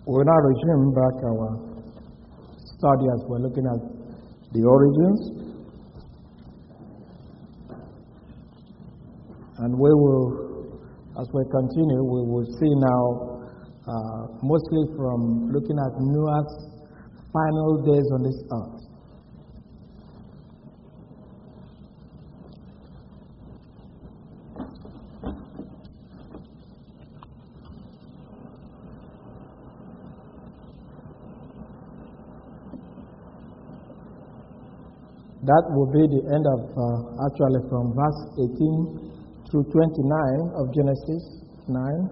We'll now resume back our study as we're looking at the origins. And we will, as we continue, we will see now mostly from looking at Noah's final days on this earth. That will be the end of, actually from verse 18 through 29 of Genesis 9.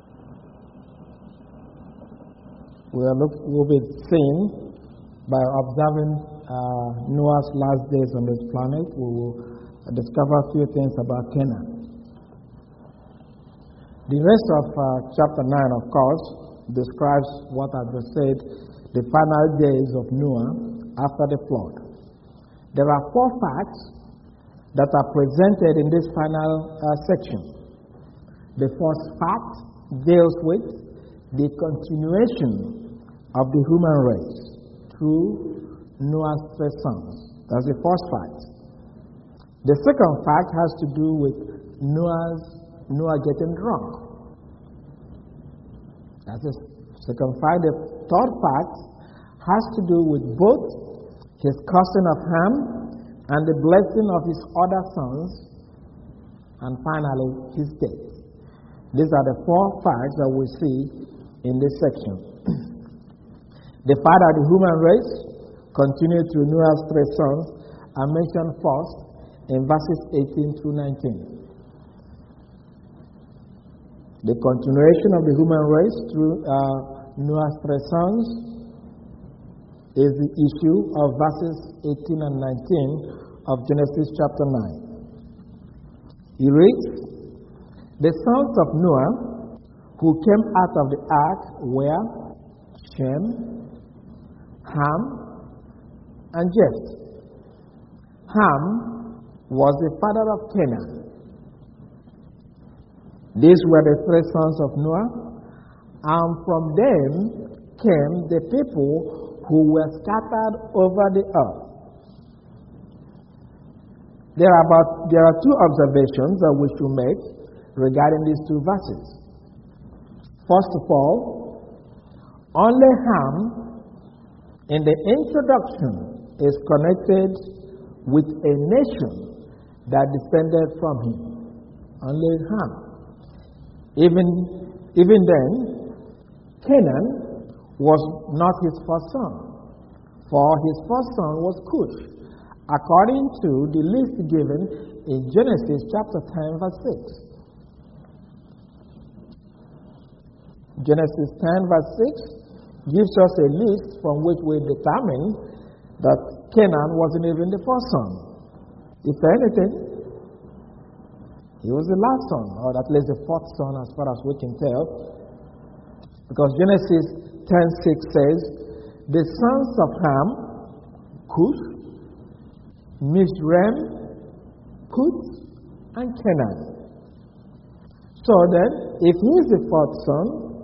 We'll be seeing by observing Noah's last days on this planet, we will discover a few things about Canaan. The rest of chapter 9, of course, describes what I just said, the final days of Noah after the flood. There are 4 facts that are presented in this final section. The first fact deals with the continuation of the human race through Noah's 3 sons. That's the first fact. The second fact has to do with Noah getting drunk. That's the second fact. The third fact has to do with both his cousin of Ham and the blessing of his other sons, and finally his death. These are the 4 facts that we see in this section. The fact that the human race continued through Noah's 3 sons are mentioned first in verses 18 through 19. The continuation of the human race through Noah's 3 sons is the issue of verses 18 and 19 of Genesis chapter 9. He reads, "The sons of Noah who came out of the ark were Shem, Ham, and Japheth. Ham was the father of Canaan. These were the 3 sons of Noah, and from them came the people who were scattered over the earth." There are 2 observations that we should make regarding these 2 verses. First of all, only Ham in the introduction is connected with a nation that descended from him. Only Ham. Even then, Canaan was not his first son, for his first son was Cush, according to the list given in Genesis chapter 10, verse 6. Genesis 10, verse 6 gives us a list from which we determine that Canaan wasn't even the first son. If anything, he was the last son, or at least the 4th son as far as we can tell. Because Genesis 10:6 says, "The sons of Ham, Cush, Mizraim, Put, and Canaan." So then, if he is the 4th son,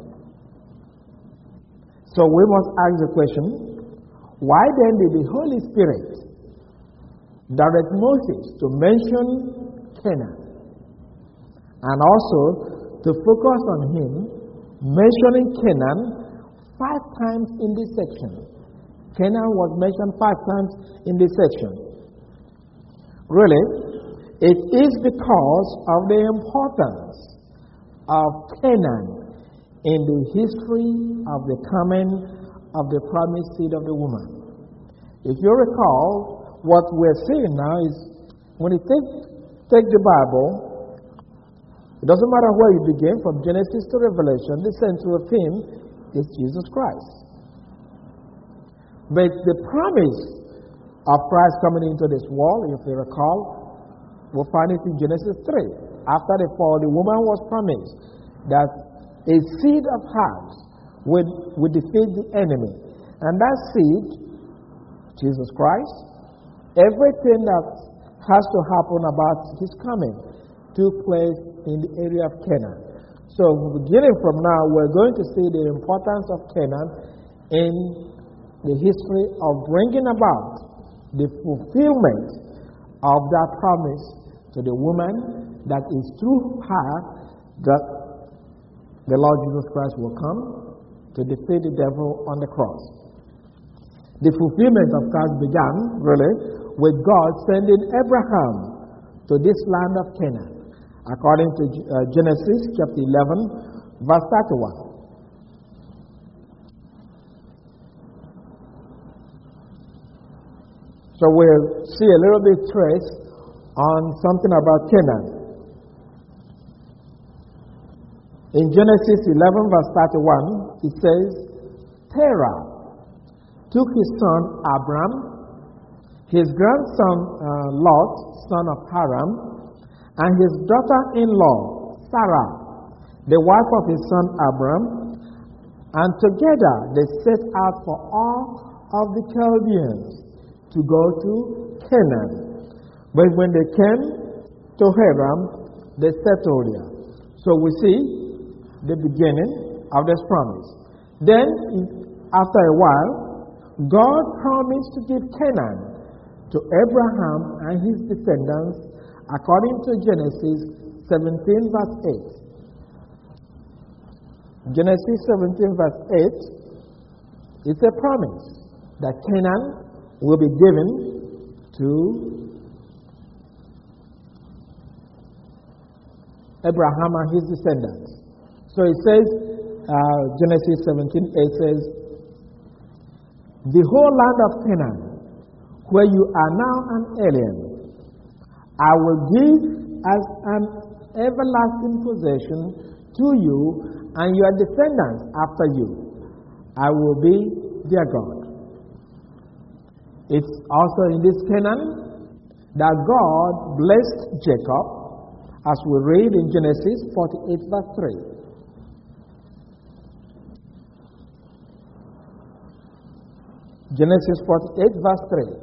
so we must ask the question, why then did the Holy Spirit direct Moses to mention Canaan, and also to focus on him, mentioning Canaan 5 times in this section? Canaan was mentioned 5 times in this section. Really, it is because of the importance of Canaan in the history of the coming of the promised seed of the woman. If you recall, what we're seeing now is when you take the Bible, it doesn't matter where you begin, from Genesis to Revelation, the central theme is Jesus Christ. But the promise of Christ coming into this world, if you recall, we'll find it in Genesis 3. After the fall, the woman was promised that a seed of hers would defeat the enemy. And that seed, Jesus Christ, everything that has to happen about his coming took place in the area of Canaan. So beginning from now, we're going to see the importance of Canaan in the history of bringing about the fulfillment of that promise to the woman, that is through her that the Lord Jesus Christ will come to defeat the devil on the cross. The fulfillment of Christ began, really, with God sending Abraham to this land of Canaan, according to Genesis chapter 11, verse 31. So we'll see a little bit trace on something about Canaan. In Genesis 11, verse 31, it says, Terah took his son Abram, his grandson Lot, son of Haran, and his daughter-in-law Sarah, the wife of his son Abram, and together they set out for all of the Chaldeans to go to Canaan. But when they came to Haran, they settled there. So we see the beginning of this promise. Then, after a while, God promised to give Canaan to Abraham and his descendants, according to Genesis 17, verse 8. Genesis 17, verse 8 is a promise that Canaan will be given to Abraham and his descendants. So it says, Genesis 17:8 says, the whole land of Canaan, where you are now an alien, I will give as an everlasting possession to you and your descendants after you. I will be their God. It's also in this Canaan that God blessed Jacob, as we read in Genesis 48, verse 3. Genesis 48, verse 3.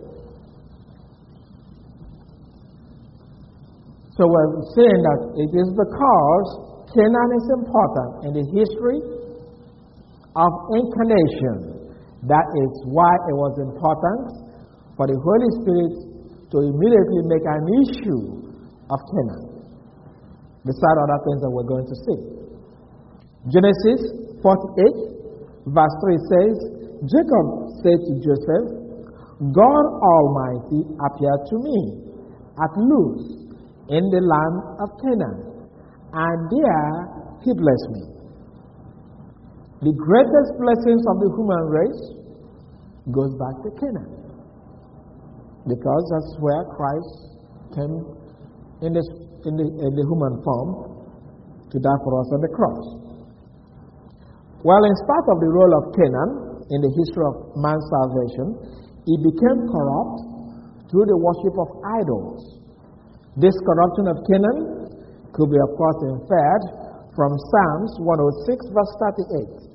So we're saying that it is because Canaan is important in the history of incarnation. That is why it was important for the Holy Spirit to immediately make an issue of Canaan, beside other things that we're going to see. Genesis 48, verse 3 says, Jacob said to Joseph, God Almighty appeared to me at Luz in the land of Canaan, and there he blessed me. The greatest blessings of the human race goes back to Canaan, because that's where Christ came in the human form to die for us on the cross. Well, in spite of the role of Canaan in the history of man's salvation, it became corrupt through the worship of idols. This corruption of Canaan could be, of course, inferred from Psalms 106, verse 38.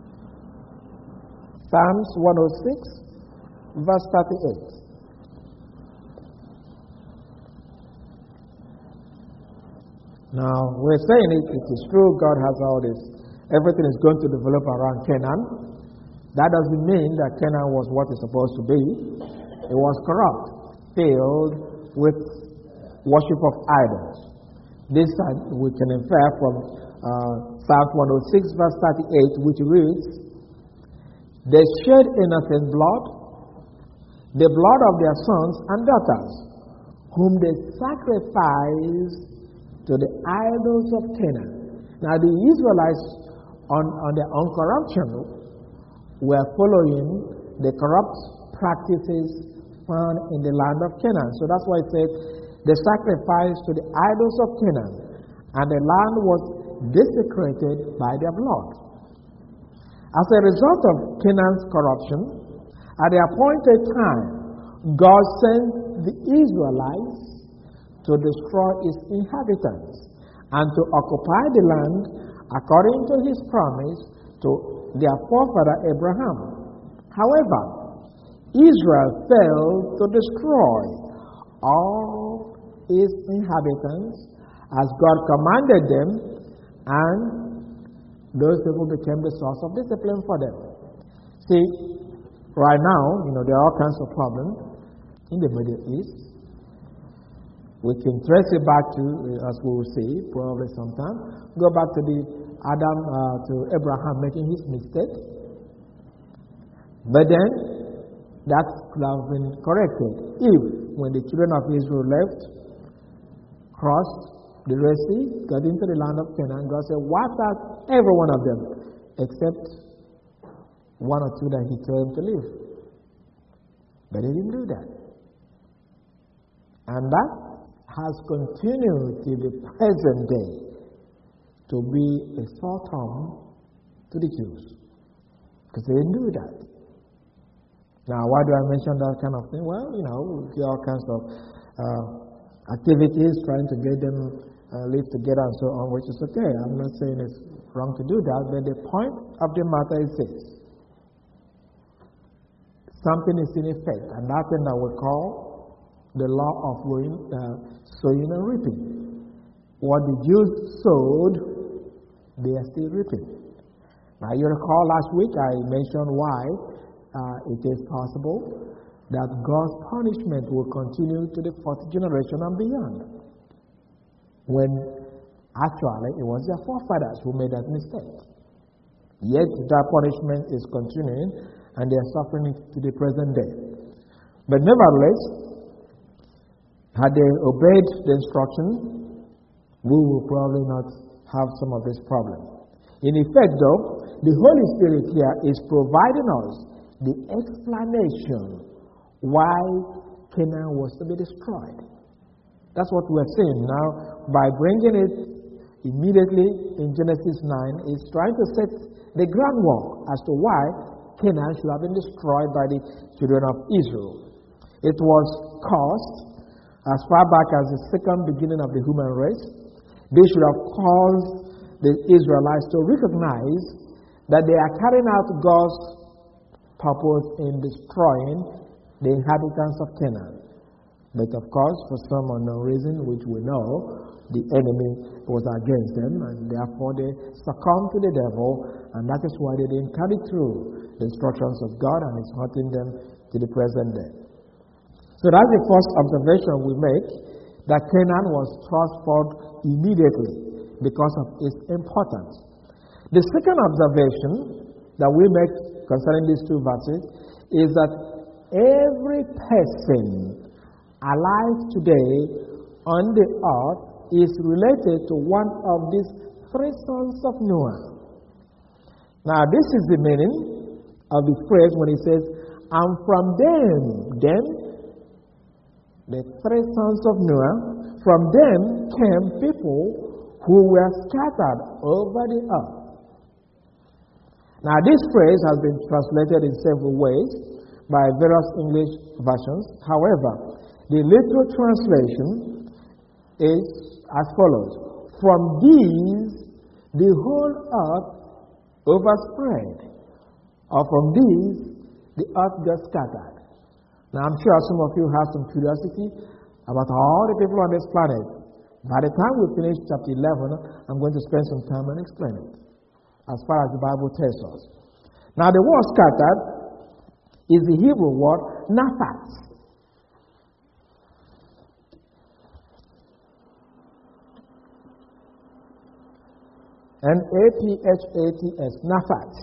Psalms 106, verse 38. Now, we're saying it is true, God has all this. Everything is going to develop around Canaan. That doesn't mean that Canaan was what it's supposed to be. It was corrupt, filled with worship of idols. This we can infer from Psalm 106, verse 38, which reads, they shed innocent blood, the blood of their sons and daughters, whom they sacrificed to the idols of Canaan. Now the Israelites, on their own corruption, were following the corrupt practices found in the land of Canaan. So that's why it said they sacrificed to the idols of Canaan, and the land was desecrated by their blood. As a result of Canaan's corruption, at the appointed time, God sent the Israelites to destroy its inhabitants and to occupy the land according to his promise to their forefather Abraham. However, Israel failed to destroy all its inhabitants as God commanded them, And those people became the source of discipline for them. See, right now, there are all kinds of problems in the Middle East. We can trace it back to, as we will see, probably sometime, go back to to Abraham making his mistake. But then, that could have been corrected if, when the children of Israel left, crossed the Red Sea, got into the land of Canaan, God said, wipe out every one of them, except one or two that he told him to leave. But he didn't do that. And that has continued till the present day to be a sore thumb to the Jews. Because they didn't do that. Now, why do I mention that kind of thing? Well, we see all kinds of activities trying to get them live together and so on, which is okay. I'm not saying it's wrong to do that, but the point of the matter is this. Something is in effect, and that's thing that we call the law of sowing and reaping. What the Jews sowed, they are still reaping. Now, you recall last week I mentioned why it is possible that God's punishment will continue to the fourth generation and beyond. When actually it was their forefathers who made that mistake. Yet that punishment is continuing and they are suffering it to the present day. But nevertheless, had they obeyed the instruction, we will probably not have some of this problem. In effect, though, the Holy Spirit here is providing us the explanation why Canaan was to be destroyed. That's what we're seeing now. By bringing it immediately in Genesis 9, it's trying to set the groundwork as to why Canaan should have been destroyed by the children of Israel. It was caused as far back as the second beginning of the human race. They should have caused the Israelites to recognize that they are carrying out God's purpose in destroying the inhabitants of Canaan. But of course, for some unknown reason, which we know, the enemy was against them, and therefore they succumbed to the devil, and that is why they didn't carry through the instructions of God, and it's hurting them to the present day. So that's the first observation we make, that Canaan was transferred immediately because of its importance. The second observation that we make concerning these two verses is that every person alive today on the earth is related to one of these three sons of Noah. Now, this is the meaning of the phrase when he says, and from them, the three sons of Noah, from them came people who were scattered over the earth. Now, this phrase has been translated in several ways by various English versions. However, the literal translation is as follows: from these, the whole earth overspread, or from these, the earth got scattered. Now, I'm sure some of you have some curiosity about all the people on this planet. By the time we finish chapter 11, I'm going to spend some time and explain it, as far as the Bible tells us. Now, the word scattered is the Hebrew word naphat. N-A-P-H-A-T-S, naphat.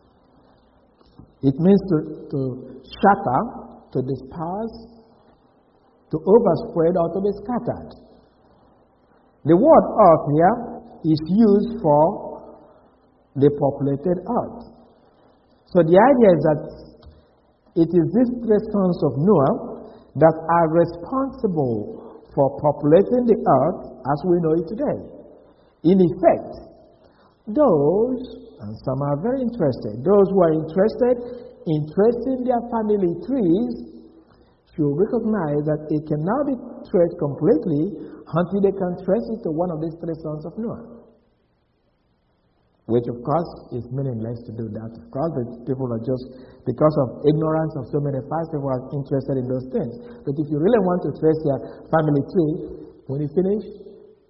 It means to shatter, to disperse, to overspread, or to be scattered. The word earth here is used for the populated earth. So the idea is that it is these three sons of Noah that are responsible for populating the earth as we know it today. In effect, those, and some are very interested, those who are interested in tracing their family trees should recognize that it cannot be traced completely until they can trace it to one of these three sons of Noah. Which, of course, is meaningless to do that. Of course, people are just, because of ignorance of so many facts, people are interested in those things. But if you really want to trace your family tree, when you finish,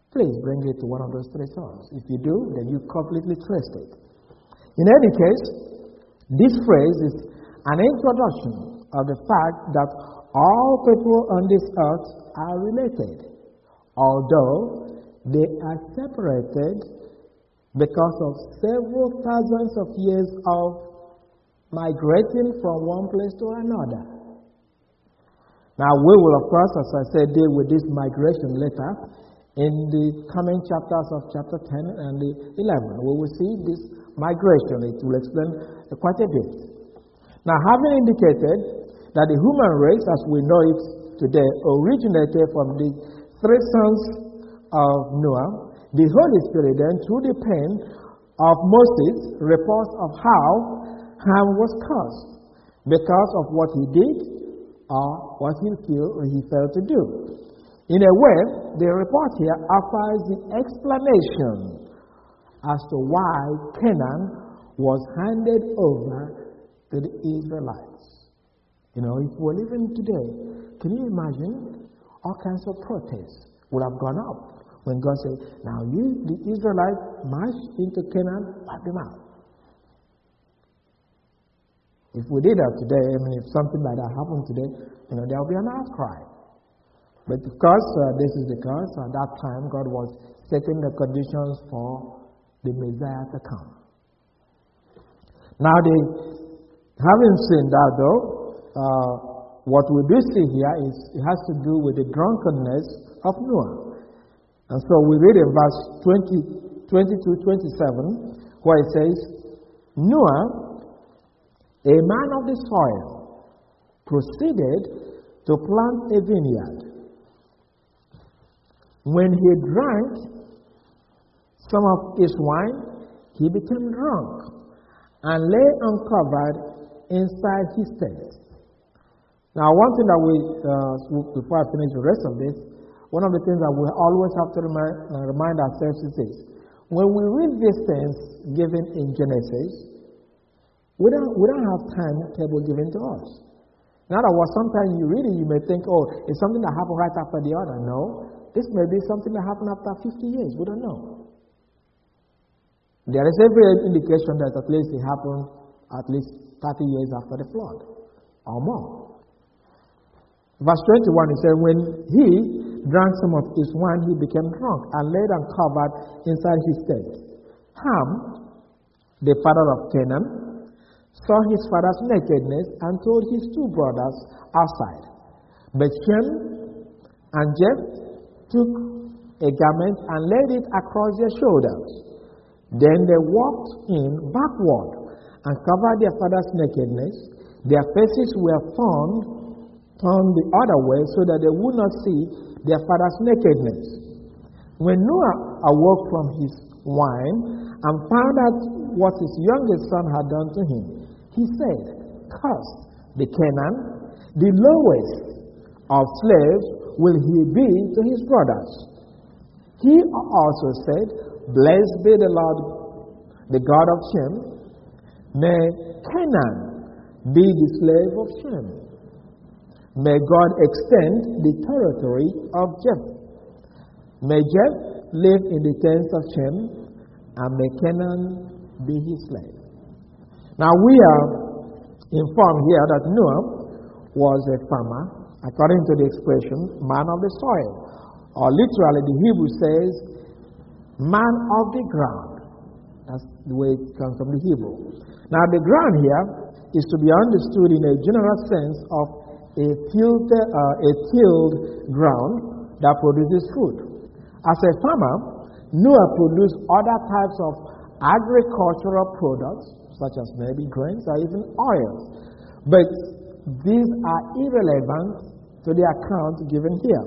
Please bring it to one of those three sources. If you do, then you completely traced it. In any case, this phrase is an introduction of the fact that all people on this earth are related, although they are separated because of several thousands of years of migrating from one place to another. Now, we will, of course, as I said, deal with this migration later in the coming chapters of chapter 10 and the 11. We will see this migration. It will explain quite a bit. Now, having indicated that the human race, as we know it today, originated from the three sons of Noah, the Holy Spirit then, through the pen of Moses, reports of how Ham was cursed because of what he did or what he failed to do. In a way, the report here offers the explanation as to why Canaan was handed over to the Israelites. You know, if we're living today, can you imagine all kinds of protests would have gone up when God said, now you, the Israelites, march into Canaan, wipe them out. If we did that today, I mean, if something like that happened today, you know, there will be an outcry. But because this is because at that time God was setting the conditions for the Messiah to come. Now, having seen that though, what we do see here is it has to do with the drunkenness of Noah. And so we read in verse 22-27 where it says, Noah, a man of the soil, proceeded to plant a vineyard. When he drank some of his wine, he became drunk and lay uncovered inside his tent. Now, one thing that before I finish the rest of this, one of the things that we always have to remind ourselves is this. When we read these things given in Genesis, we don't have timetable given to us. In other words, sometimes you read it, you may think, oh, it's something that happened right after the other. No, this may be something that happened after 50 years. We don't know. There is every indication that at least it happened at least 30 years after the flood or more. Verse 21, it says, when he drank some of his wine, he became drunk and laid uncovered inside his tent. Ham, the father of Canaan, saw his father's nakedness and told his two brothers outside. But Shem and Japheth took a garment and laid it across their shoulders. Then they walked in backward and covered their father's nakedness. Their faces were turned the other way so that they would not see their father's nakedness. When Noah awoke from his wine and found out what his youngest son had done to him, he said, cursed be Canaan, the lowest of slaves will he be to his brothers. He also said, blessed be the Lord, the God of Shem. May Canaan be the slave of Shem. May God extend the territory of Japheth. May Japheth live in the tents of Shem, and may Canaan be his slave. Now we are informed here that Noah was a farmer, according to the expression, man of the soil. Or literally, the Hebrew says, man of the ground. That's the way it comes from the Hebrew. Now the ground here is to be understood in a general sense of a tilled ground that produces food. As a farmer, Noah produced other types of agricultural products, such as maybe grains or even oils. But these are irrelevant to the account given here.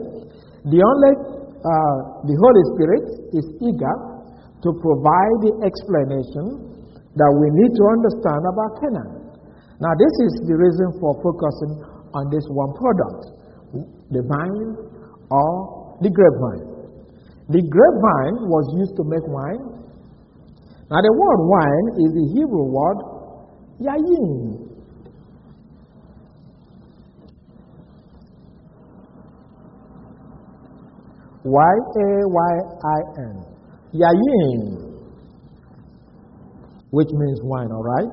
The Holy Spirit is eager to provide the explanation that we need to understand about Canaan. Now, this is the reason for focusing on this one product, the vine or the grapevine. The grapevine was used to make wine. Now, the word wine is the Hebrew word yayin. Y-A-Y-I-N. Yayin, which means wine, all right?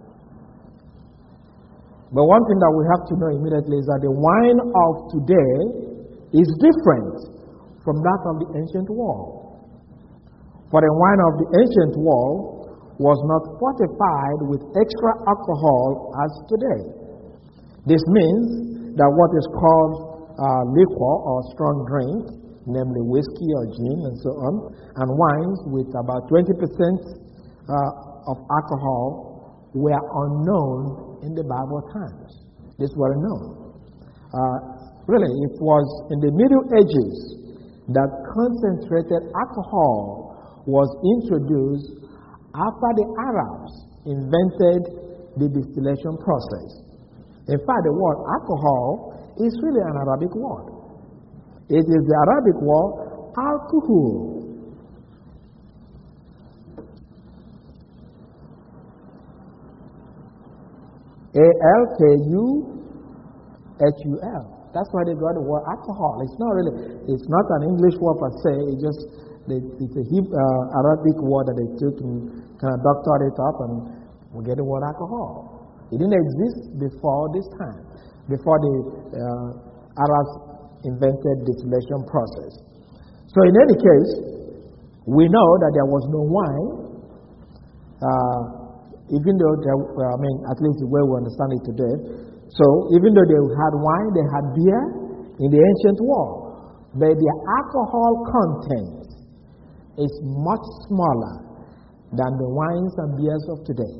But one thing that we have to know immediately is that the wine of today is different from that of the ancient world. For the wine of the ancient world was not fortified with extra alcohol as today. This means that what is called liquor or strong drink, namely whiskey or gin and so on, and wines with about 20% of alcohol were unknown in the Bible times. These were known. Really, it was in the Middle Ages that concentrated alcohol was introduced after the Arabs invented the distillation process. In fact, the word alcohol is really an Arabic word. It is the Arabic word alcohol. A-L-K-U-H-U-L. That's why they got the word alcohol. It's not an English word per se. It's a Arabic word that they took and kind of doctored it up, and we get the word alcohol. It didn't exist before this time, before the Arabs invented distillation process. So in any case, we know that there was no wine, even though at least the way we understand it today. So even though they had wine, they had beer in the ancient world, but the alcohol content is much smaller than the wines and beers of today.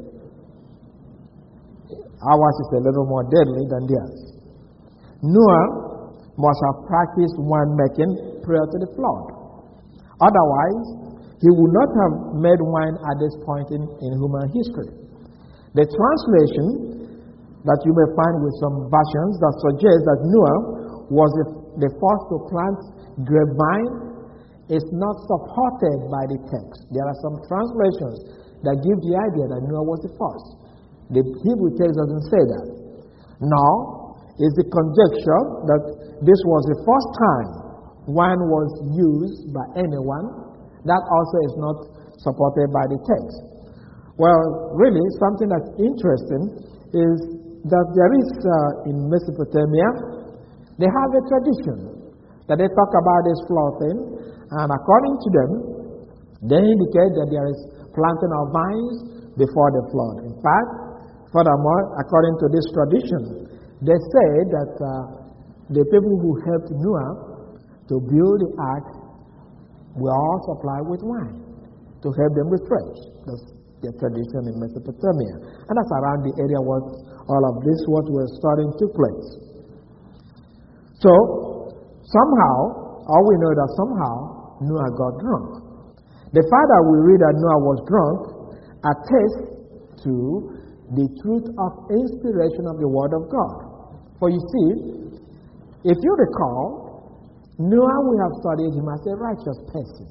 Ours is a little more deadly than theirs. Noah must have practiced winemaking prior to the flood. Otherwise, he would not have made wine at this point in human history. The translation that you may find with some versions that suggest that Noah was the first to plant grapevine is not supported by the text. There are some translations that give the idea that Noah was the first. The Hebrew text doesn't say that. Now, is the conjecture that this was the first time wine was used by anyone. That also is not supported by the text. Well, really, something that's interesting is that there is in Mesopotamia, they have a tradition that they talk about this flood thing, and according to them, they indicate that there is planting of vines before the flood. In fact, furthermore, according to this tradition, they say that the people who helped Noah to build the ark were all supplied with wine to help them refresh. That's their tradition in Mesopotamia. And that's around the area where all of this, what we're studying, took place. So, somehow, all we know that somehow Noah got drunk. The fact that we read that Noah was drunk attests to the truth of inspiration of the Word of God. For you see, if you recall, Noah, we have studied him as a righteous person,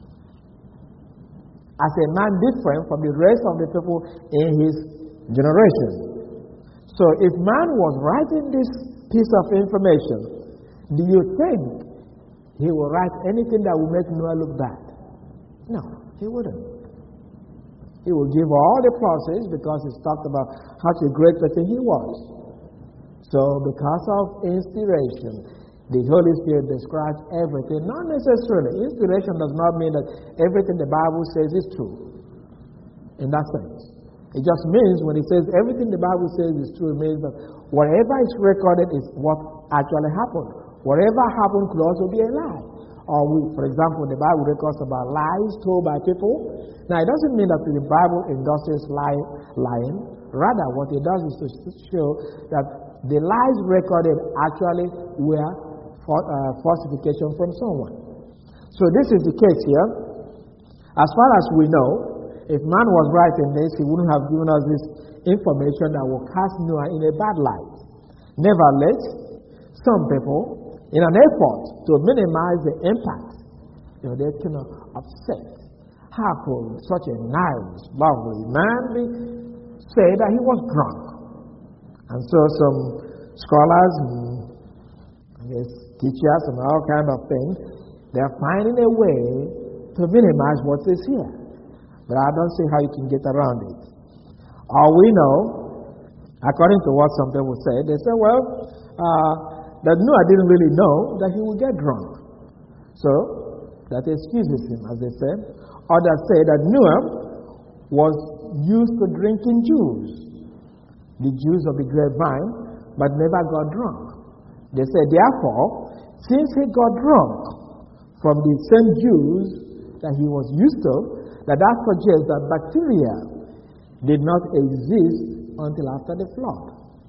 as a man different from the rest of the people in his generation. So if man was writing this piece of information, do you think he will write anything that will make Noah look bad? No, he wouldn't. He will give all the pluses because he's talked about how a great person he was. So because of inspiration, the Holy Spirit describes everything. Not necessarily. Inspiration does not mean that everything the Bible says is true. In that sense. It just means when it says everything the Bible says is true, it means that whatever is recorded is what actually happened. Whatever happened could also be a lie. Or for example, the Bible records about lies told by people. Now, it doesn't mean that the Bible endorses lying. Rather, what it does is to show that the lies recorded actually were falsification from someone. So this is the case here. As far as we know, if man was writing this, he wouldn't have given us this information that will cast Noah in a bad light. Nevertheless, some people, in an effort to minimize the impact, they're kind of upset. How could such a nice, lovely man say that he was drunk? And so some scholars and teachers and all kind of things, They're finding a way to minimize what is here. But I don't see how you can get around it. All we know, according to what some people say, they say, well, that Noah didn't really know that he would get drunk. So, that excuses him, as they say. Others say that Noah was used to drinking juice, the juice of the grapevine, but never got drunk. They say, therefore, since he got drunk from the same juice that he was used to, that suggests that bacteria did not exist until after the flood.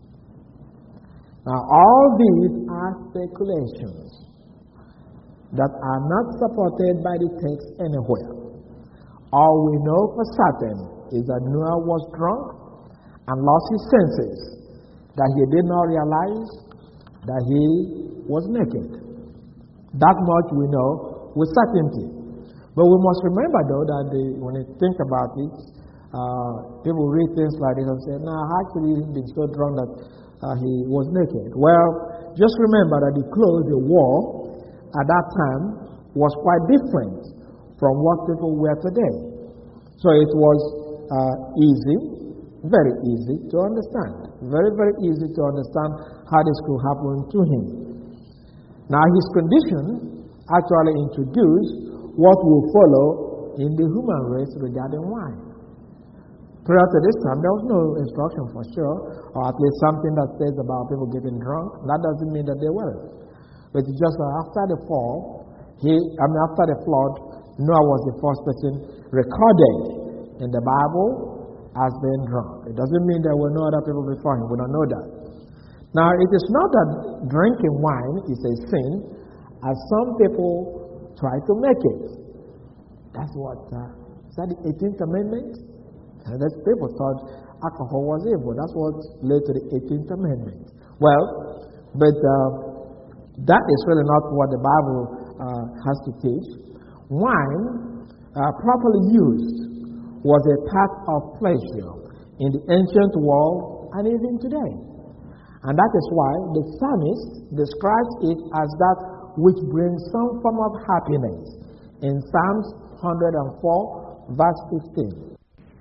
Now, all these are speculations that are not supported by the text anywhere. All we know for certain is that Noah was drunk and lost his senses, that he did not realize that he was naked. That much we know with certainty. But we must remember, though, that when you think about it, people read things like this and say, "No, actually, he's been so drunk that he was naked." Well, just remember that the clothes they wore at that time was quite different from what people wear today. So it was easy, very easy to understand. Very, very easy to understand how this could happen to him. Now, his condition actually introduced what will follow in the human race regarding wine. Prior to this time, there was no instruction for sure, or at least something that says about people getting drunk. That doesn't mean that they weren't. But it's just that after the fall, after the flood, Noah was the first person recorded in the Bible as being drunk. It doesn't mean there were no other people before him. We don't know that. Now, it is not that drinking wine is a sin, as some people try to make it. That's what, is that the 18th Amendment? And that people thought alcohol was evil. That's what led to the 18th Amendment. Well, but that is really not what the Bible has to teach. Wine, properly used, was a part of pleasure in the ancient world and even today. And that is why the psalmist describes it as that which brings some form of happiness in Psalms 104, verse 15.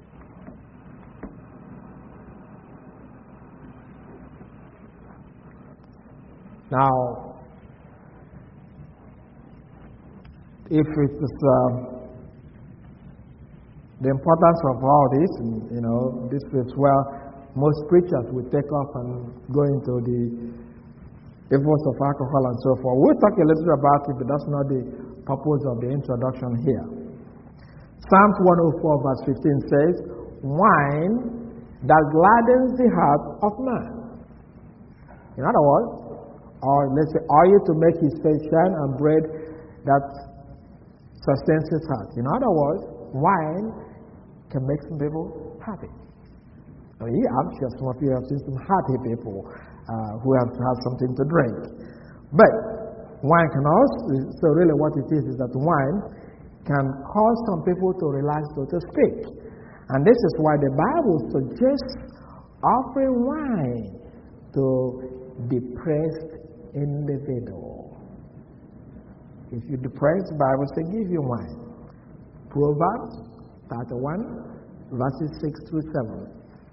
Now, if it is the importance of all this, this is where most preachers will take off and go into the evils of alcohol and so forth. We'll talk a little bit about it, but that's not the purpose of the introduction here. Psalms 104 verse 15 says, "Wine that gladdens the heart of man." In other words, or let's say oil to make his face shine and bread that sustains his heart. In other words, wine can make some people happy. I'm sure some of you have seen some happy people who have had something to drink. But wine can also, so really what it is that wine can cause some people to relax, so to speak. And this is why the Bible suggests offering wine to depressed individual. If you're depressed, the Bible says give you wine. Proverbs 31, verses 6 through 7.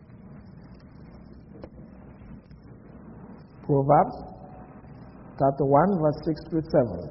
Proverbs 31, verse 6 through 7.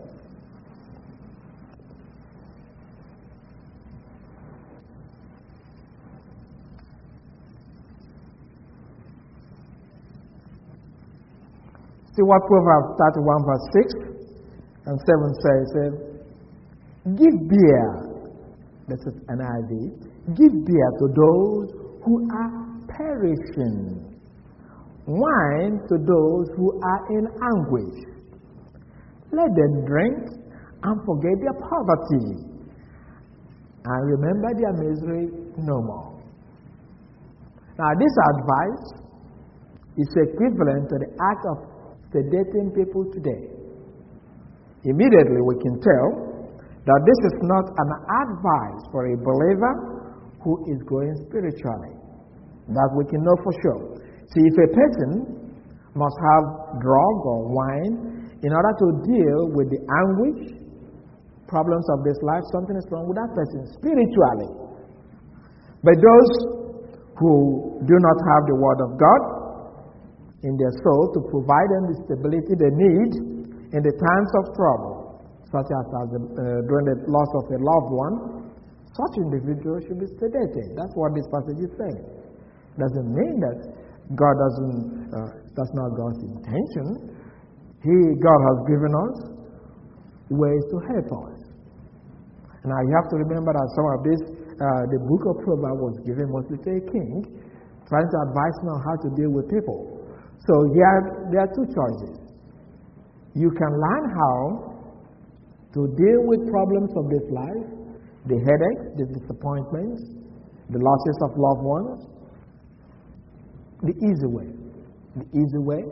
See what Proverbs 31, verse 6 and 7 says. Give beer, this is NIV, give beer to those who are perishing, wine to those who are in anguish. Let them drink and forget their poverty, and remember their misery no more. Now, this advice is equivalent to the act of sedating people today. Immediately we can tell that this is not an advice for a believer who is growing spiritually. That we can know for sure. See, if a person must have drug or wine in order to deal with the anguish problems of this life, something is wrong with that person spiritually. But those who do not have the Word of God in their soul to provide them the stability they need in the times of trouble, such as during the loss of a loved one, such individuals should be sedated. That's what this passage is saying. Doesn't mean that God that's not God's intention. God has given us ways to help us. Now you have to remember that some of this, the book of Proverbs was given mostly to a king, trying to advise him on how to deal with people. So here there are two choices. You can learn how to deal with problems of this life, the headaches, the disappointments, the losses of loved ones, the easy way. The easy way,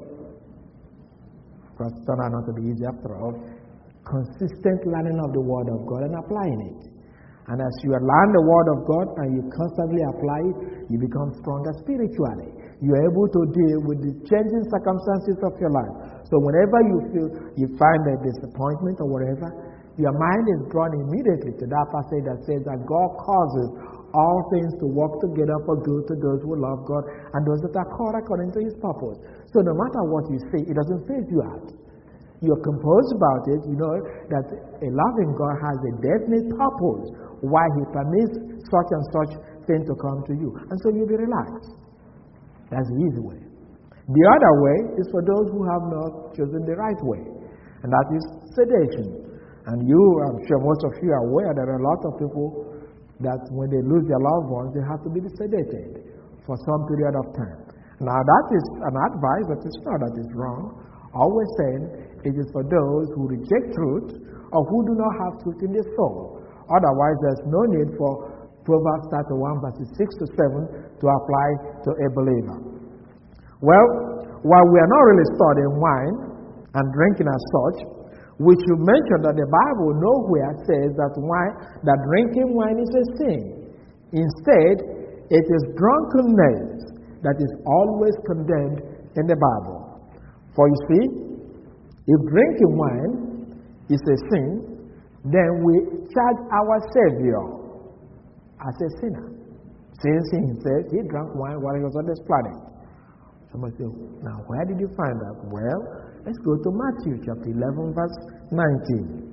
because it turned out not to be easy after all, consistent learning of the Word of God and applying it. And as you learn the Word of God and you constantly apply it, you become stronger spiritually. You are able to deal with the changing circumstances of your life. So whenever you find a disappointment or whatever, your mind is drawn immediately to that passage that says that God causes all things to work together for good to those who love God and those that are called according to His purpose. So no matter what you see, it doesn't phase you out. You're composed about it. You know that a loving God has a definite purpose why He permits such and such thing to come to you. And so you'll be relaxed. That's the easy way. The other way is for those who have not chosen the right way, and that is sedation. And I'm sure most of you are aware there are a lot of people that when they lose their loved ones, they have to be sedated for some period of time. Now that is an advice, but it's not that it's wrong. Always saying it is for those who reject truth or who do not have truth in their soul. Otherwise, there's no need for Proverbs 31 verses 6 to 7 to apply to a believer. Well, while we are not really studying wine and drinking as such, we should mention that the Bible nowhere says that drinking wine is a sin. Instead, it is drunkenness that is always condemned in the Bible. For you see, if drinking wine is a sin, then we charge our Savior as a sinner. Since He says He drank wine while He was on this planet. Somebody say, now where did you find that? Well, let's go to Matthew chapter 11 verse 19.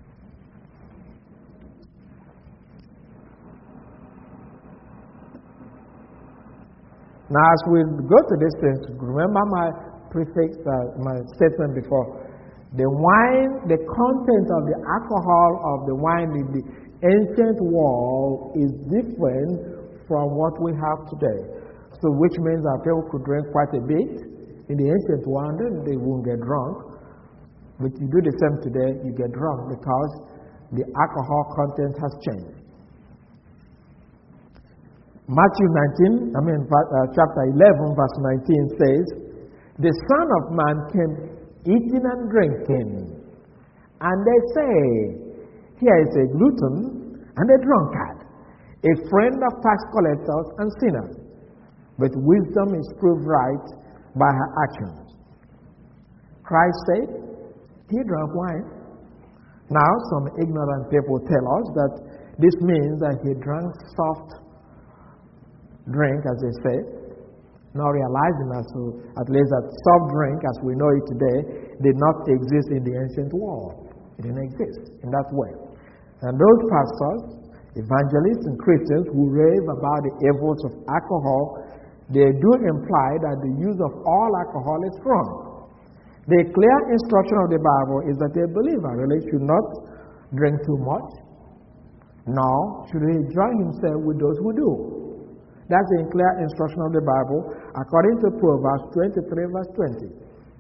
Now as we go to this thing, remember my prefix, my statement before. The wine, the content of the alcohol of the wine in the ancient world is different from what we have today. So which means that people could drink quite a bit in the ancient world and they won't get drunk. But you do the same today, you get drunk because the alcohol content has changed. Matthew chapter 11 verse 19 says, the Son of Man came eating and drinking. And they say, here is a glutton and a drunkard, a friend of tax collectors and sinners. But wisdom is proved right by her actions. Christ said, He drank wine. Now, some ignorant people tell us that this means that He drank soft drink, as they say, not realizing at least that soft drink, as we know it today, did not exist in the ancient world. It didn't exist in that way. And those pastors, evangelists, and Christians who rave about the evils of alcohol, they do imply that the use of all alcohol is wrong. The clear instruction of the Bible is that a believer really should not drink too much, nor should he join himself with those who do. That's the clear instruction of the Bible according to Proverbs 23 verse 20.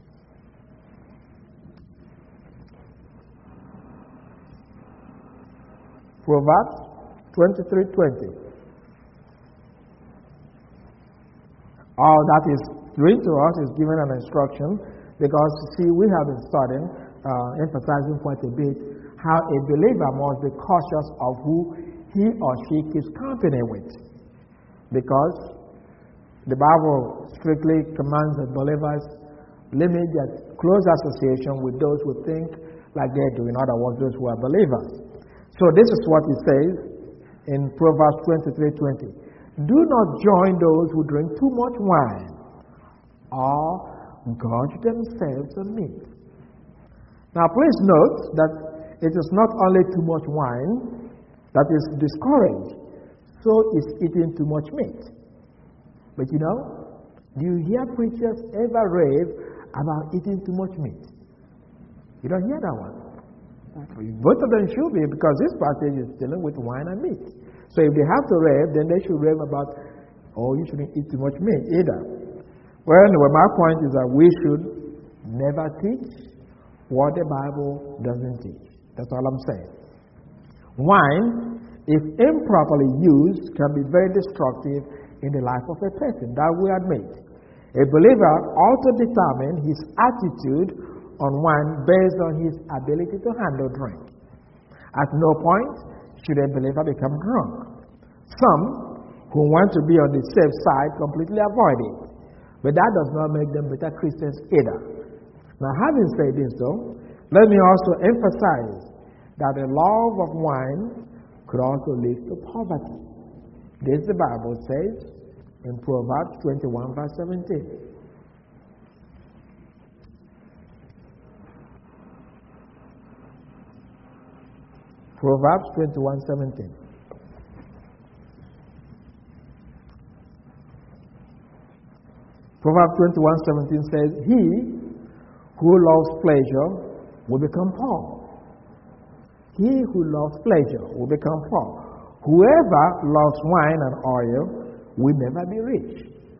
Proverbs 23:20. All that is written to us is given an instruction because, see, we have been studying, emphasizing quite a bit, how a believer must be cautious of who he or she keeps company with. Because the Bible strictly commands that believers limit their close association with those who think like they do, in other words, those who are believers. So this is what he says in Proverbs 23:20. Do not join those who drink too much wine or gorge themselves on meat. Now please note that it is not only too much wine that is discouraged, so is eating too much meat. But do you hear preachers ever rave about eating too much meat? You don't hear that one. Both of them should be, because this passage is dealing with wine and meat. So if they have to rave, then they should rave about, you shouldn't eat too much meat either. Well, anyway, my point is that we should never teach what the Bible doesn't teach. That's all I'm saying. Wine, if improperly used, can be very destructive in the life of a person. That we admit. A believer ought to determine his attitude on wine based on his ability to handle drink. At no point should a believer become drunk. Some who want to be on the safe side completely avoid it, but that does not make them better Christians either. Now, having said this, though, let me also emphasize that the love of wine could also lead to poverty. This the Bible says in Proverbs 21, verse 17. Proverbs 21:17. Proverbs 21:17 says, "He who loves pleasure will become poor." He who loves pleasure will become poor. Whoever loves wine and oil will never be rich.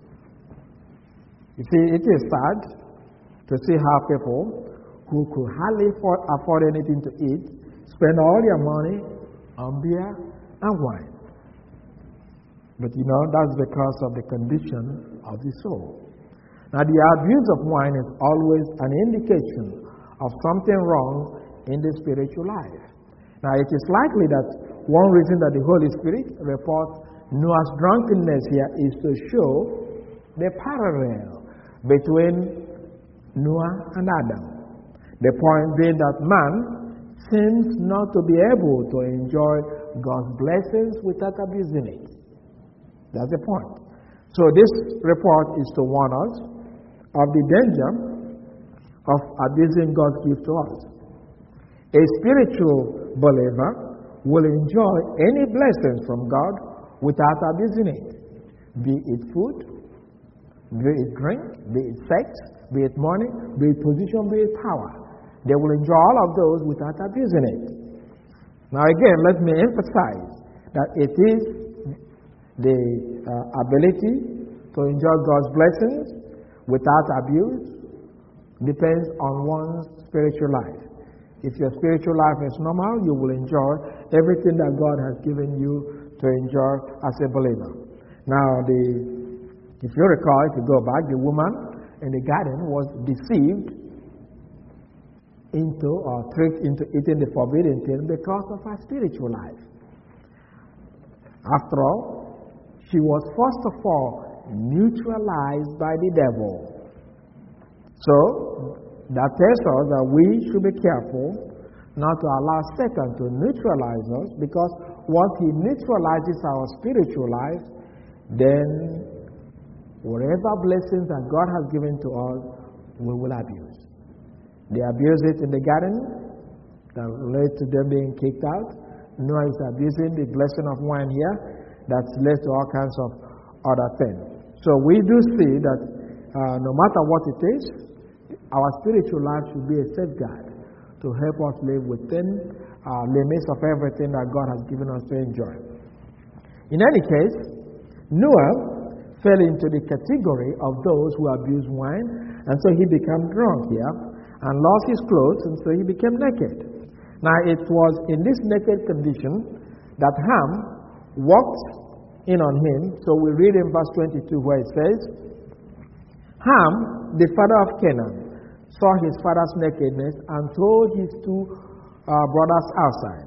You see, it is sad to see how people who could hardly afford anything to eat spend all their money on beer and wine. But that's because of the condition of the soul. Now, the abuse of wine is always an indication of something wrong in the spiritual life. Now, it is likely that one reason that the Holy Spirit reports Noah's drunkenness here is to show the parallel between Noah and Adam. The point being that man seems not to be able to enjoy God's blessings without abusing it. That's the point. So this report is to warn us of the danger of abusing God's gift to us. A spiritual believer will enjoy any blessings from God without abusing it, be it food, be it drink, be it sex, be it money, be it position, be it power. They will enjoy all of those without abusing it. Now again, let me emphasize that it is the ability to enjoy God's blessings without abuse depends on one's spiritual life. If your spiritual life is normal, you will enjoy everything that God has given you to enjoy as a believer. Now, if you recall, if you go back, the woman in the garden was deceived into or tricked into eating the forbidden thing because of her spiritual life. After all, she was first of all neutralized by the devil. So, that tells us that we should be careful not to allow Satan to neutralize us, because once he neutralizes our spiritual life, then whatever blessings that God has given to us, we will abuse. They abused it in the garden, that led to them being kicked out. Noah is abusing the blessing of wine here, that led to all kinds of other things. So we do see that no matter what it is, our spiritual life should be a safeguard to help us live within limits of everything that God has given us to enjoy. In any case, Noah fell into the category of those who abuse wine, and so he became drunk here and lost his clothes, and so he became naked. Now, it was in this naked condition that Ham walked in on him. So we read in verse 22 where it says, Ham, the father of Canaan, saw his father's nakedness and told his two brothers outside.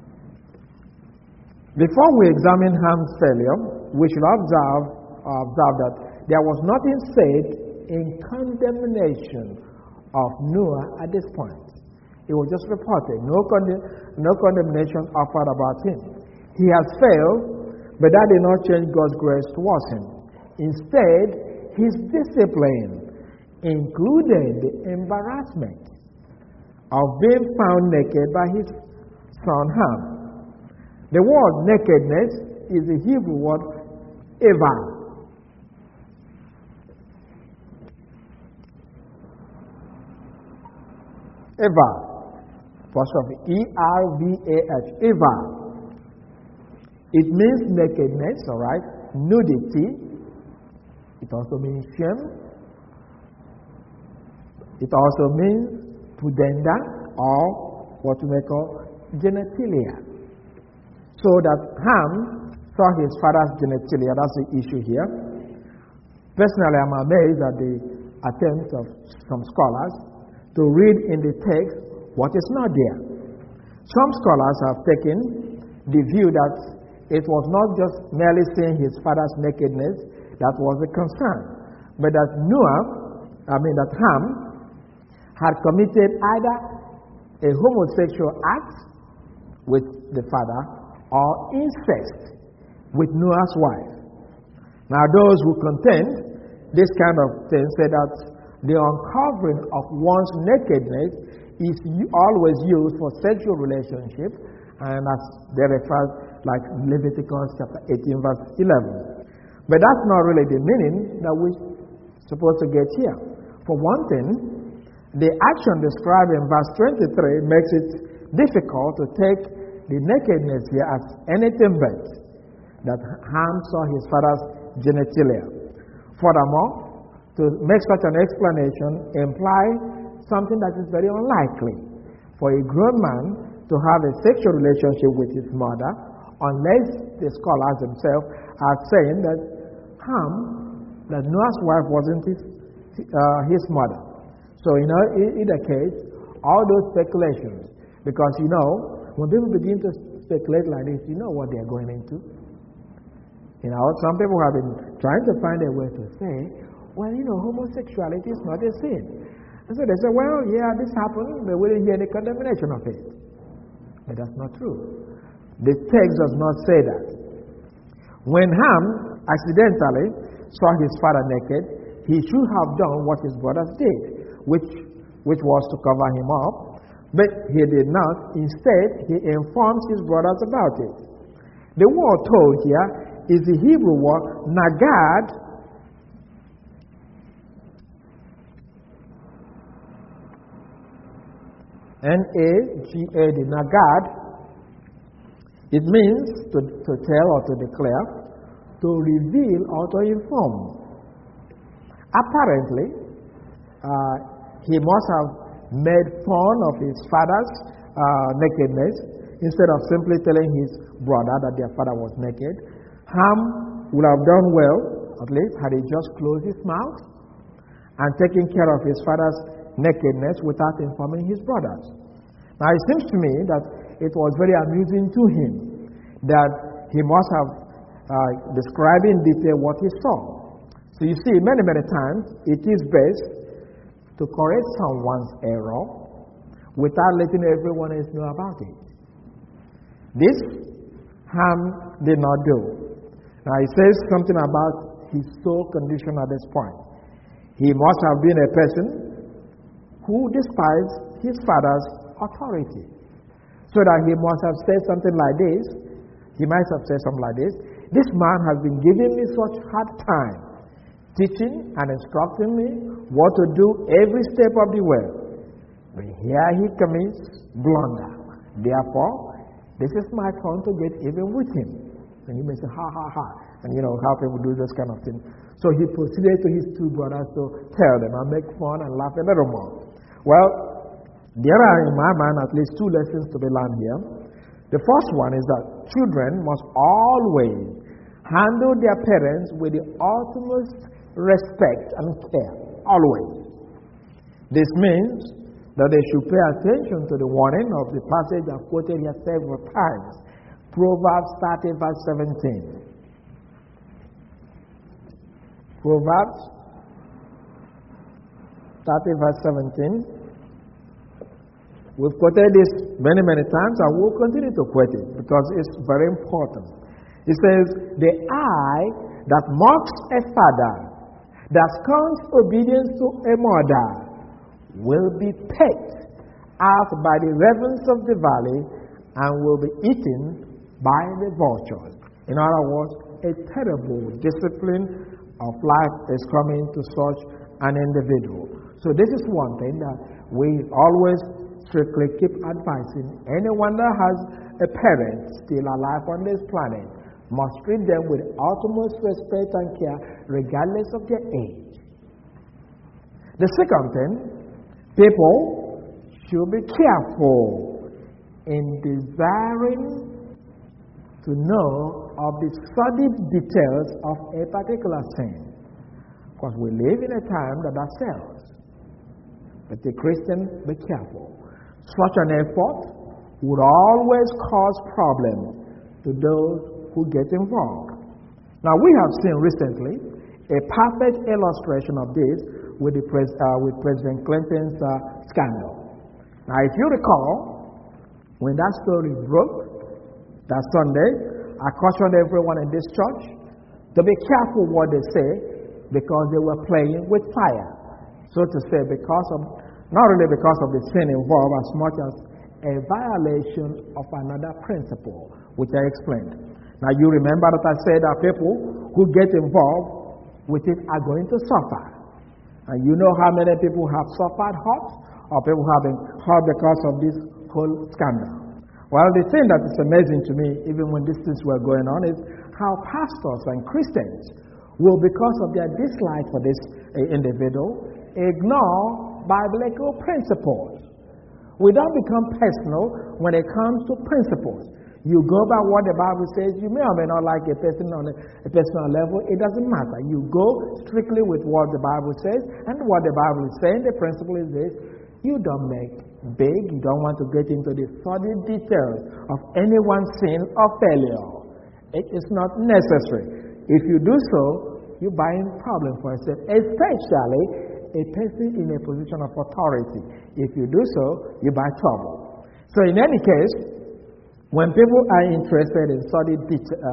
Before we examine Ham's failure, we should observe that there was nothing said in condemnation of Noah at this point. It was just reported. No condemnation offered about him. He has failed, but that did not change God's grace towards him. Instead, his discipline included the embarrassment of being found naked by his son Ham. The word nakedness is the Hebrew word eva. Eva. Apostrophe E-R-V-A-H. Eva. It means nakedness, all right? Nudity. It also means shame. It also means pudenda, or what we may call genitalia. So that Ham saw his father's genitalia. That's the issue here. Personally, I'm amazed at the attempts of some scholars to read in the text what is not there. Some scholars have taken the view that it was not just merely seeing his father's nakedness that was the concern, but that that Ham had committed either a homosexual act with the father or incest with Noah's wife. Now, those who contend this kind of thing say that the uncovering of one's nakedness is always used for sexual relationship, and as they refer, like Leviticus chapter 18, verse 11. But that's not really the meaning that we're supposed to get here. For one thing, the action described in verse 23 makes it difficult to take the nakedness here as anything but that Ham saw his father's genitalia. Furthermore, to make such an explanation implies something that is very unlikely for a grown man to have a sexual relationship with his mother, unless the scholars themselves are saying that that Noah's wife wasn't his mother. So, in either case, all those speculations, because when people begin to speculate like this, you know what they're going into. Some people have been trying to find a way to say, well, homosexuality is not a sin. And so they say, well, yeah, this happened, but we didn't hear any condemnation of it. But that's not true. The text does not say that. When Ham accidentally saw his father naked, he should have done what his brothers did, which was to cover him up, but he did not. Instead, he informs his brothers about it. The word told here is the Hebrew word nagad, N-A-G-A-D, nagad. It means to tell or to declare, to reveal or to inform. Apparently, he must have made fun of his father's nakedness instead of simply telling his brother that their father was naked. Ham would have done well, at least, had he just closed his mouth and taken care of his father's nakedness without informing his brothers. Now, it seems to me that it was very amusing to him that he must have described in detail what he saw. So you see, many, many times, it is best to correct someone's error without letting everyone else know about it. This Ham did not do. Now, he says something about his soul condition at this point. He must have been a person who despised his father's authority. So that he must have said something like this. He might have said something like this. This man has been giving me such hard time, teaching and instructing me what to do every step of the way. But here he commits blunder. Therefore, this is my turn to get even with him. And you may say, ha, ha, ha. And how people do this kind of thing. So he proceeded to his two brothers to tell them and make fun and laugh a little more. Well, there are, in my mind, at least two lessons to be learned here. The first one is that children must always handle their parents with the utmost respect and care. Always. This means that they should pay attention to the warning of the passage I've quoted here several times. Proverbs 30, verse 17. Proverbs 30, verse 17. We've quoted this many, many times, and we'll continue to quote it because it's very important. It says, the eye that mocks a father, that scorns obedience to a mother, will be pecked out by the ravens of the valley and will be eaten by the vultures. In other words, a terrible discipline of life is coming to such an individual. So this is one thing that we always strictly keep advising. Anyone that has a parent still alive on this planet must treat them with utmost respect and care regardless of their age. The second thing, people should be careful in desiring to know of the sordid details of a particular sin. Because we live in a time that sells. But the Christian, be careful. Such an effort would always cause problems to those who get involved. Now, we have seen recently a perfect illustration of this with President Clinton's scandal. Now, if you recall, when that story broke that Sunday, I cautioned everyone in this church to be careful what they say because they were playing with fire. So to say, not really because of the sin involved as much as a violation of another principle, which I explained. Now you remember that I said that people who get involved with it are going to suffer. And you know how many people have suffered hurt or people have been hurt because of this whole scandal. Well, the thing that is amazing to me, even when these things were going on, is how pastors and Christians will, because of their dislike for this individual, ignore biblical principles. We don't become personal when it comes to principles. You go by what the Bible says. You may or may not like a person on a personal level. It doesn't matter. You go strictly with what the Bible says, and what the Bible is saying. The principle is this. You don't make big. You don't want to get into the sordid details of anyone's sin or failure. It is not necessary. If you do so, you buy a problem for yourself, especially a person in a position of authority. If you do so, you buy trouble. So in any case, when people are interested in sordid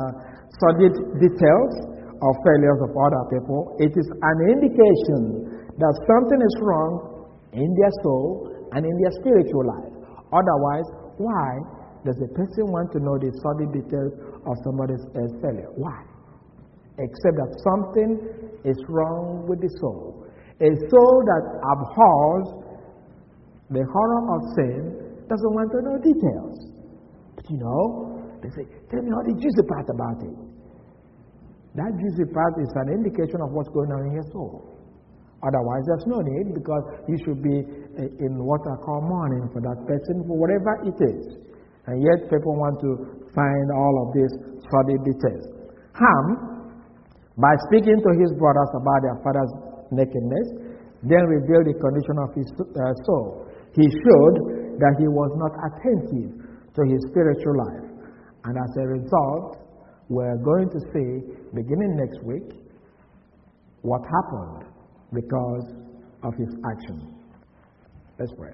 details of failures of other people, it is an indication that something is wrong in their soul and in their spiritual life. Otherwise, why does a person want to know the sordid details of somebody's failure? Why? Except that something is wrong with the soul. A soul that abhors the horror of sin doesn't want to know details. But you know, they say, tell me all the juicy part about it. That juicy part is an indication of what's going on in your soul. Otherwise, there's no need, because you should be in what I call mourning for that person, for whatever it is. And yet, people want to find all of these sordid details. Ham, by speaking to his brothers about their father's nakedness, then revealed the condition of his soul. He showed that he was not attentive to his spiritual life. And as a result, we're going to see, beginning next week, what happened because of his action. Let's pray.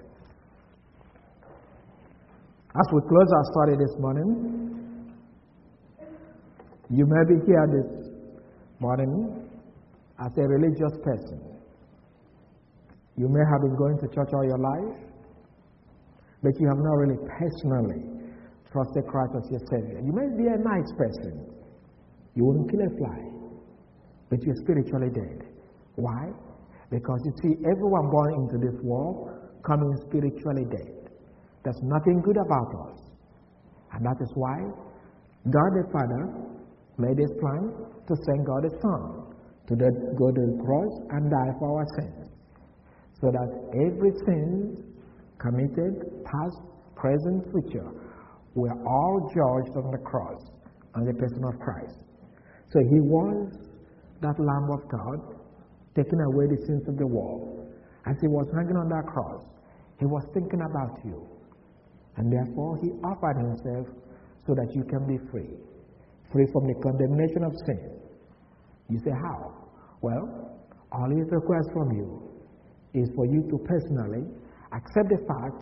As we close our study this morning, you may be here this morning as a religious person. You may have been going to church all your life, but you have not really personally trusted Christ as your Savior. You may be a nice person. You wouldn't kill a fly, but you're spiritually dead. Why? Because you see, everyone born into this world coming spiritually dead. There's nothing good about us. And that is why God the Father made his plan to send God the Son to go to the cross and die for our sins. So that every sin committed, past, present, future, were all judged on the cross, on the person of Christ. So he was that Lamb of God, taking away the sins of the world. As he was hanging on that cross, he was thinking about you. And therefore, he offered himself so that you can be free. Free from the condemnation of sin. You say, how? Well, all he requires from you is for you to personally accept the fact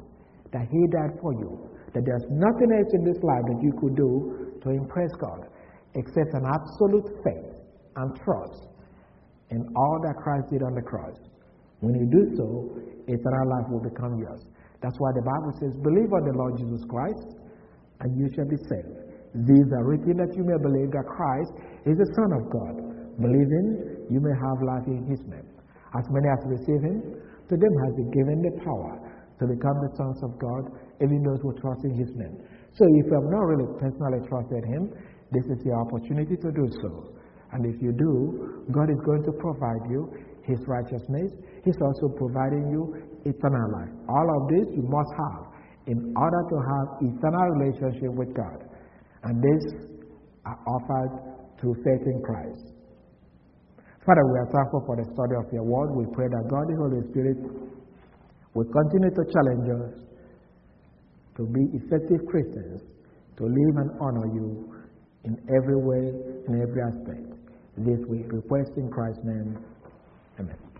that He died for you, that there's nothing else in this life that you could do to impress God except an absolute faith and trust in all that Christ did on the cross. When you do so, eternal life will become yours. That's why the Bible says, believe on the Lord Jesus Christ, and you shall be saved. These are written that you may believe that Christ is the Son of God. Believing, you may have life in His name. As many as receive Him, to them has He given the power to become the sons of God, even those who trust in His name. So if you have not really personally trusted Him, this is your opportunity to do so. And if you do, God is going to provide you His righteousness. He's also providing you eternal life. All of this you must have in order to have eternal relationship with God. And these are offered through faith in Christ. Father, we are thankful for the study of your word. We pray that God, the Holy Spirit, will continue to challenge us to be effective Christians, to live and honor you in every way, in every aspect. This we request in Christ's name. Amen.